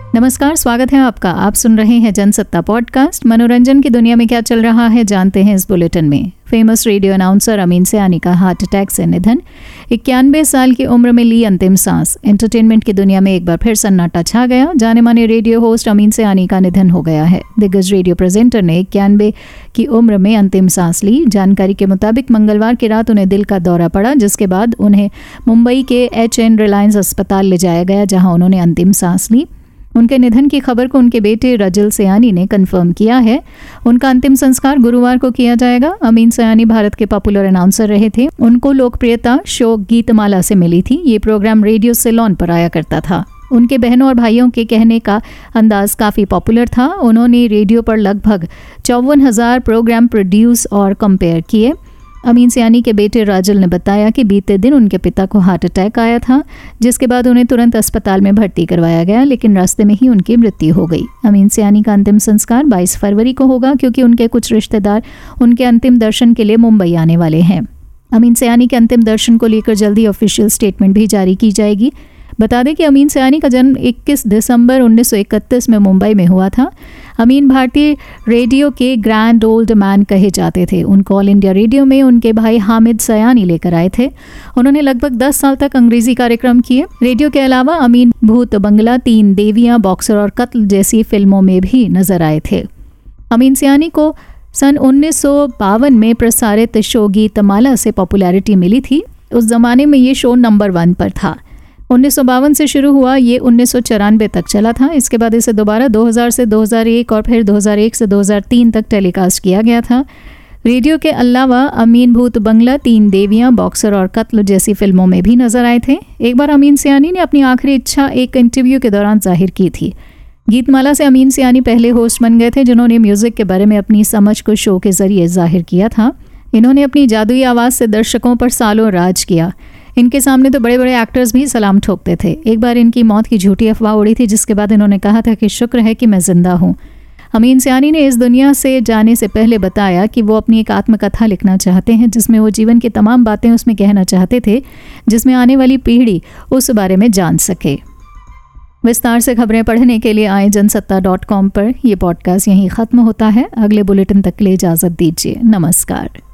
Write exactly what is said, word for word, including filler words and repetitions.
नमस्कार, स्वागत है आपका। आप सुन रहे हैं जनसत्ता पॉडकास्ट। मनोरंजन की दुनिया में क्या चल रहा है जानते हैं इस बुलेटिन में। Famous radio announcer Amin Sayani का हार्ट अटैक से निधन। इक्यानवे साल की उम्र में ली अंतिम सांस। एंटरटेनमेंट की दुनिया में एक बार फिर सन्नाटा छा गया। जाने माने रेडियो होस्ट अमीन सयानी का निधन हो गया है। दिग्गज रेडियो प्रेजेंटर ने इक्यानवे की उम्र में अंतिम सांस ली। जानकारी के मुताबिक मंगलवार की रात उन्हें दिल का दौरा पड़ा, जिसके बाद उन्हें मुंबई के एच एन रिलायंस अस्पताल ले जाया गया, जहां उन्होंने अंतिम सांस ली। उनके निधन की खबर को उनके बेटे रजल सयानी ने कंफर्म किया है। उनका अंतिम संस्कार गुरुवार को किया जाएगा। अमीन सयानी भारत के पॉपुलर अनाउंसर रहे थे। उनको लोकप्रियता शो गीतमाला से मिली थी। ये प्रोग्राम रेडियो सिलोन पर आया करता था। उनके बहनों और भाइयों के कहने का अंदाज काफ़ी पॉपुलर था। उन्होंने रेडियो पर लगभग चौवन हज़ार प्रोग्राम प्रोड्यूस और कंपेयर किए। अमीन सयानी के बेटे राजल ने बताया कि बीते दिन उनके पिता को हार्ट अटैक आया था, जिसके बाद उन्हें तुरंत अस्पताल में भर्ती करवाया गया, लेकिन रास्ते में ही उनकी मृत्यु हो गई। अमीन सयानी का अंतिम संस्कार बाईस फरवरी को होगा, क्योंकि उनके कुछ रिश्तेदार उनके अंतिम दर्शन के लिए मुंबई आने वाले हैं। अमीन सयानी के अंतिम दर्शन को लेकर जल्दी ऑफिशियल स्टेटमेंट भी जारी की जाएगी। बता दें कि अमीन सयानी का जन्म इक्कीस दिसंबर उन्नीस सौ इकतीस में मुंबई में हुआ था। अमीन भारतीय रेडियो के ग्रैंड ओल्ड मैन कहे जाते थे। उनको ऑल इंडिया रेडियो में उनके भाई हामिद सयानी लेकर आए थे। उन्होंने लगभग दस साल तक अंग्रेजी कार्यक्रम किए। रेडियो के अलावा अमीन भूत बंगला, तीन देवियां, बॉक्सर और कत्ल जैसी फिल्मों में भी नजर आए थे। अमीन सयानी को सन उन्नीस सौ बावन में प्रसारित शो गीतमाला से पॉपुलैरिटी मिली थी। उस जमाने में ये शो नंबर वन पर था। उन्नीस सौ बावन से शुरू हुआ, ये उन्नीस सौ चौरानवे तक चला था। इसके बाद इसे दोबारा दो हज़ार से दो हज़ार एक और फिर दो हज़ार एक से दो हज़ार तीन तक टेलीकास्ट किया गया था। रेडियो के अलावा अमीन भूत बंगला, तीन देवियां, बॉक्सर और कत्ल जैसी फिल्मों में भी नजर आए थे। एक बार अमीन सयानी ने अपनी आखिरी इच्छा एक इंटरव्यू के दौरान जाहिर की थी। गीतमाला से अमीन सयानी पहले होस्ट बन गए थे जिन्होंने म्यूजिक के बारे में अपनी समझ को शो के जरिए जाहिर किया था। इन्होंने अपनी जादुई आवाज़ से दर्शकों पर सालों राज किया। इनके सामने तो बड़े बड़े एक्टर्स भी सलाम ठोकते थे। एक बार इनकी मौत की झूठी अफवाह उड़ी थी, जिसके बाद इन्होंने कहा था कि शुक्र है कि मैं जिंदा हूँ। अमीन सयानी ने इस दुनिया से जाने से पहले बताया कि वो अपनी एक आत्मकथा लिखना चाहते हैं, जिसमें वो जीवन की तमाम बातें उसमें कहना चाहते थे, जिसमें आने वाली पीढ़ी उस बारे में जान सके। विस्तार से खबरें पढ़ने के लिए आए जनसत्ता डॉट कॉम पर। यह पॉडकास्ट यहीं ख़त्म होता है। अगले बुलेटिन तक के लिए इजाज़त दीजिए। नमस्कार।